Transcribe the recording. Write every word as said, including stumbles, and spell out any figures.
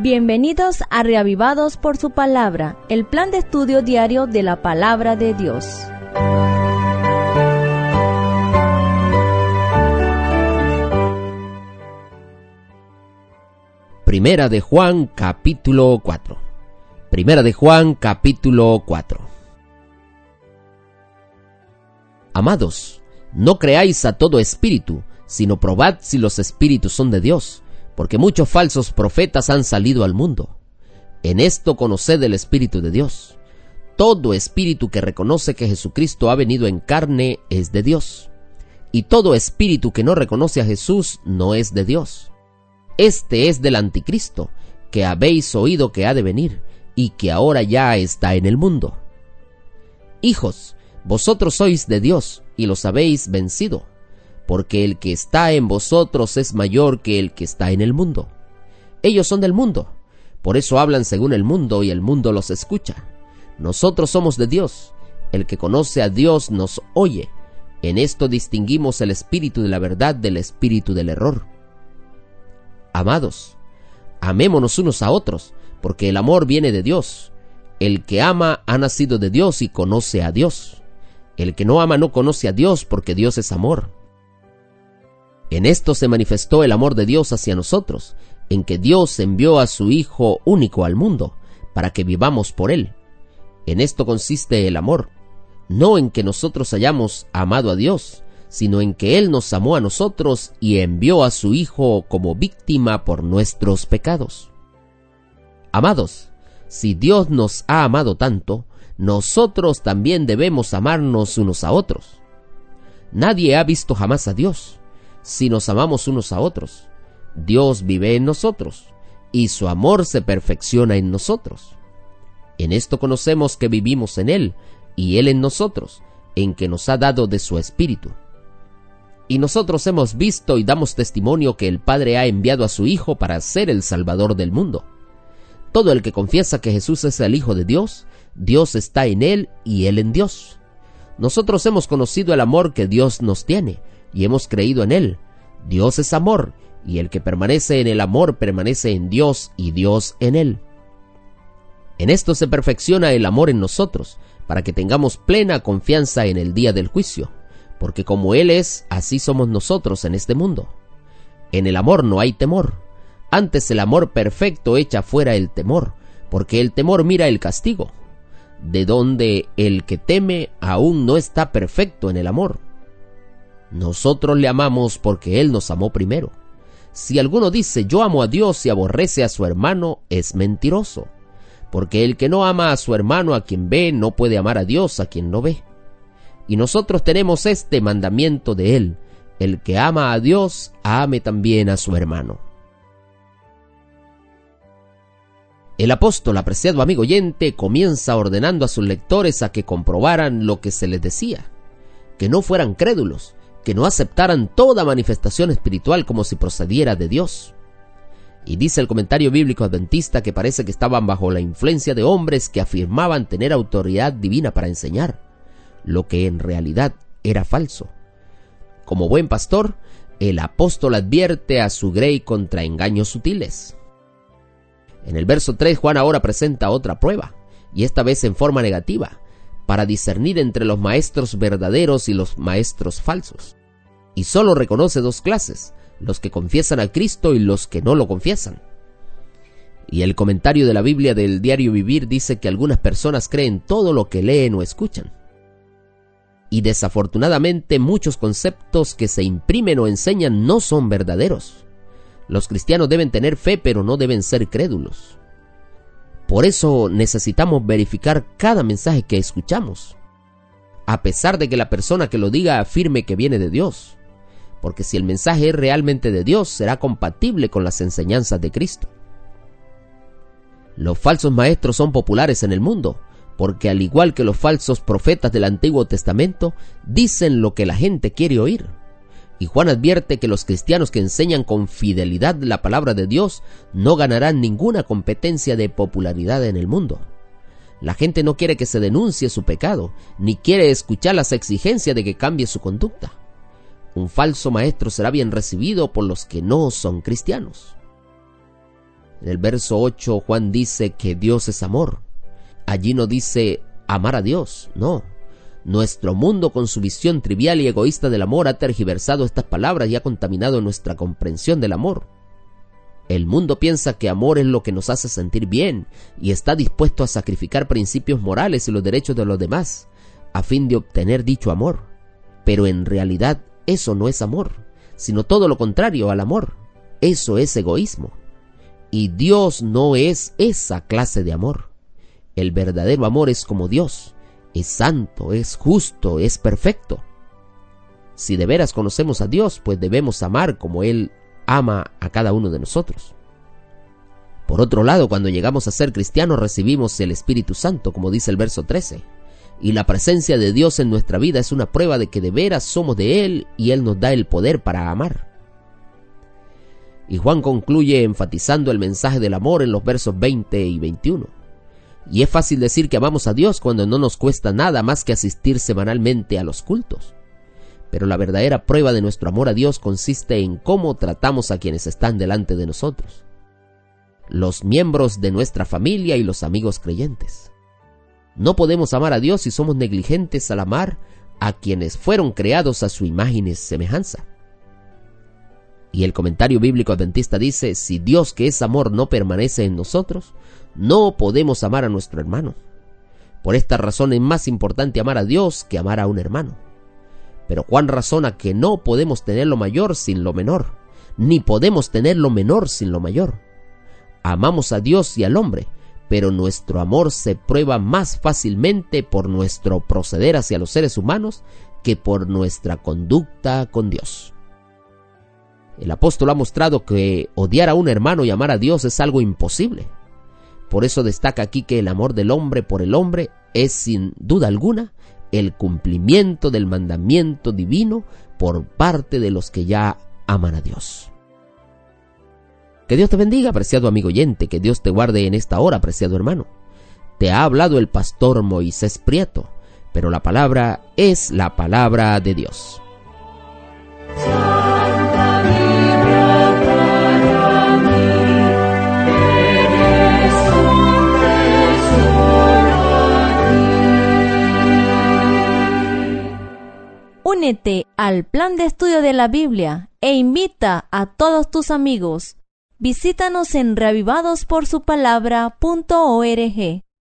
Bienvenidos a Reavivados por su Palabra, el plan de estudio diario de la Palabra de Dios. Primera de Juan, capítulo cuatro. Primera de Juan, capítulo cuatro. Amados, no creáis a todo espíritu, sino probad si los espíritus son de Dios, porque muchos falsos profetas han salido al mundo. En esto conoced el Espíritu de Dios. Todo espíritu que reconoce que Jesucristo ha venido en carne es de Dios, y todo espíritu que no reconoce a Jesús no es de Dios. Este es del anticristo, que habéis oído que ha de venir, y que ahora ya está en el mundo. Hijos, vosotros sois de Dios, y los habéis vencido, porque el que está en vosotros es mayor que el que está en el mundo. Ellos son del mundo, por eso hablan según el mundo y el mundo los escucha. Nosotros somos de Dios, el que conoce a Dios nos oye. En esto distinguimos el espíritu de la verdad del espíritu del error. Amados, amémonos unos a otros, porque el amor viene de Dios. El que ama ha nacido de Dios y conoce a Dios. El que no ama no conoce a Dios, porque Dios es amor. En esto se manifestó el amor de Dios hacia nosotros, en que Dios envió a su Hijo único al mundo, para que vivamos por Él. En esto consiste el amor, no en que nosotros hayamos amado a Dios, sino en que Él nos amó a nosotros y envió a su Hijo como víctima por nuestros pecados. Amados, si Dios nos ha amado tanto, nosotros también debemos amarnos unos a otros. Nadie ha visto jamás a Dios. Si nos amamos unos a otros, Dios vive en nosotros, y su amor se perfecciona en nosotros. En esto conocemos que vivimos en Él, y Él en nosotros, en que nos ha dado de su Espíritu. Y nosotros hemos visto y damos testimonio que el Padre ha enviado a su Hijo para ser el Salvador del mundo. Todo el que confiesa que Jesús es el Hijo de Dios, Dios está en Él y Él en Dios. Nosotros hemos conocido el amor que Dios nos tiene, y hemos creído en Él. Dios es amor, y el que permanece en el amor permanece en Dios y Dios en Él. En esto se perfecciona el amor en nosotros, para que tengamos plena confianza en el día del juicio, porque como Él es, así somos nosotros en este mundo. En el amor no hay temor, antes el amor perfecto echa fuera el temor, porque el temor mira el castigo, de donde el que teme aún no está perfecto en el amor. Nosotros le amamos porque Él nos amó primero. Si alguno dice yo amo a Dios y aborrece a su hermano, es mentiroso, porque el que no ama a su hermano a quien ve, no puede amar a Dios a quien no ve. Y nosotros tenemos este mandamiento de Él: el que ama a Dios, ame también a su hermano. El apóstol, apreciado amigo oyente, comienza ordenando a sus lectores a que comprobaran lo que se les decía, que no fueran crédulos, que no aceptaran toda manifestación espiritual como si procediera de Dios. Y dice el comentario bíblico adventista que parece que estaban bajo la influencia de hombres que afirmaban tener autoridad divina para enseñar, lo que en realidad era falso. Como buen pastor, el apóstol advierte a su grey contra engaños sutiles. En el verso tres, Juan ahora presenta otra prueba, y esta vez en forma negativa, para discernir entre los maestros verdaderos y los maestros falsos. Y solo reconoce dos clases: los que confiesan a Cristo y los que no lo confiesan. Y el comentario de la Biblia del Diario Vivir dice que algunas personas creen todo lo que leen o escuchan. Y desafortunadamente muchos conceptos que se imprimen o enseñan no son verdaderos. Los cristianos deben tener fe, pero no deben ser crédulos. Por eso necesitamos verificar cada mensaje que escuchamos, a pesar de que la persona que lo diga afirme que viene de Dios, porque si el mensaje es realmente de Dios, será compatible con las enseñanzas de Cristo. Los falsos maestros son populares en el mundo, porque al igual que los falsos profetas del Antiguo Testamento, dicen lo que la gente quiere oír. Y Juan advierte que los cristianos que enseñan con fidelidad la palabra de Dios no ganarán ninguna competencia de popularidad en el mundo. La gente no quiere que se denuncie su pecado, ni quiere escuchar las exigencias de que cambie su conducta. Un falso maestro será bien recibido por los que no son cristianos. En el verso ocho, Juan dice que Dios es amor. Allí no dice amar a Dios, no. Nuestro mundo, con su visión trivial y egoísta del amor, ha tergiversado estas palabras y ha contaminado nuestra comprensión del amor. El mundo piensa que amor es lo que nos hace sentir bien y está dispuesto a sacrificar principios morales y los derechos de los demás a fin de obtener dicho amor. Pero en realidad eso no es amor, sino todo lo contrario al amor. Eso es egoísmo. Y Dios no es esa clase de amor. El verdadero amor es como Dios. Es santo, es justo, es perfecto. Si de veras conocemos a Dios, pues debemos amar como Él ama a cada uno de nosotros. Por otro lado, cuando llegamos a ser cristianos, recibimos el Espíritu Santo, como dice el verso trece. Y la presencia de Dios en nuestra vida es una prueba de que de veras somos de Él y Él nos da el poder para amar. Y Juan concluye enfatizando el mensaje del amor en los versos veinte y veintiuno. Y es fácil decir que amamos a Dios cuando no nos cuesta nada más que asistir semanalmente a los cultos. Pero la verdadera prueba de nuestro amor a Dios consiste en cómo tratamos a quienes están delante de nosotros, los miembros de nuestra familia y los amigos creyentes. No podemos amar a Dios si somos negligentes al amar a quienes fueron creados a su imagen y semejanza. Y el comentario bíblico adventista dice: si Dios, que es amor, no permanece en nosotros, no podemos amar a nuestro hermano. Por esta razón es más importante amar a Dios que amar a un hermano. Pero Juan razona que no podemos tener lo mayor sin lo menor, ni podemos tener lo menor sin lo mayor. Amamos a Dios y al hombre, pero nuestro amor se prueba más fácilmente por nuestro proceder hacia los seres humanos que por nuestra conducta con Dios. El apóstol ha mostrado que odiar a un hermano y amar a Dios es algo imposible. Por eso destaca aquí que el amor del hombre por el hombre es, sin duda alguna, el cumplimiento del mandamiento divino por parte de los que ya aman a Dios. Que Dios te bendiga, apreciado amigo oyente, que Dios te guarde en esta hora, apreciado hermano. Te ha hablado el pastor Moisés Prieto, pero la palabra es la palabra de Dios. Únete al plan de estudio de la Biblia e invita a todos tus amigos. Visítanos en reavivados por su palabra punto org.